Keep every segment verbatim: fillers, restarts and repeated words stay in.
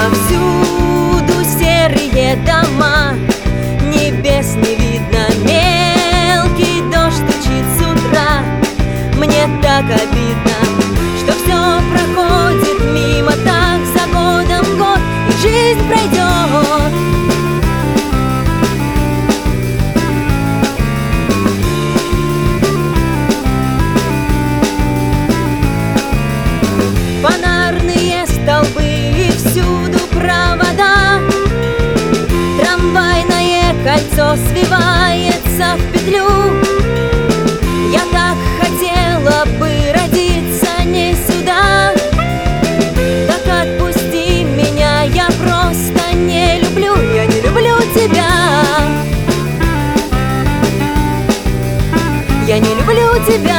Повсюду серые дома, небес не видно, мелкий дождь стучит с утра. Мне так обидно, что все проходит мимо, так за годом год, и жизнь пройдет. Фонарные столбы и всюду провода, трамвайное кольцо свивается в петлю. Я так хотела бы родиться не сюда. Так отпусти меня, я просто не люблю, я не люблю тебя. Я не люблю тебя.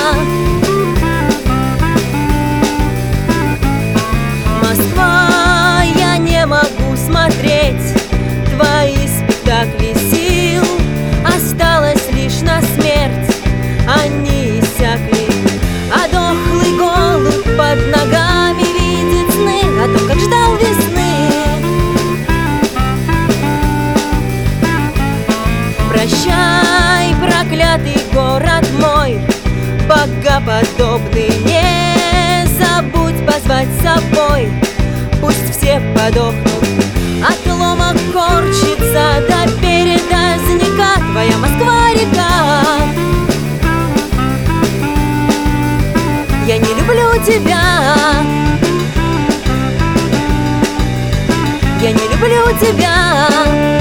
Москва, я не могу смотреть твои спектакли сил. Осталось лишь на смерть, они иссякли. А дохлый голубь под ногами видит сны о том, как ждал весны. Прощай, проклятый город мой, богоподобный, не забудь позвать с собой. Пусть все подохнут, от лома корчится до Березняка твоя Москва-река. Я не люблю тебя. Я не люблю тебя.